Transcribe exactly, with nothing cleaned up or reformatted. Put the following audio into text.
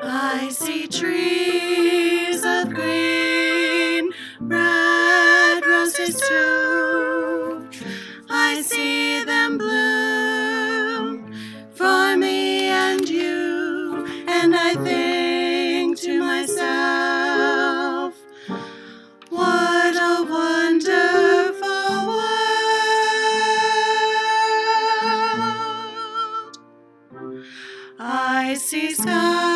I see trees of green, red roses too. I see them bloom for me and you, and I think to myself, what a wonderful world. I see skies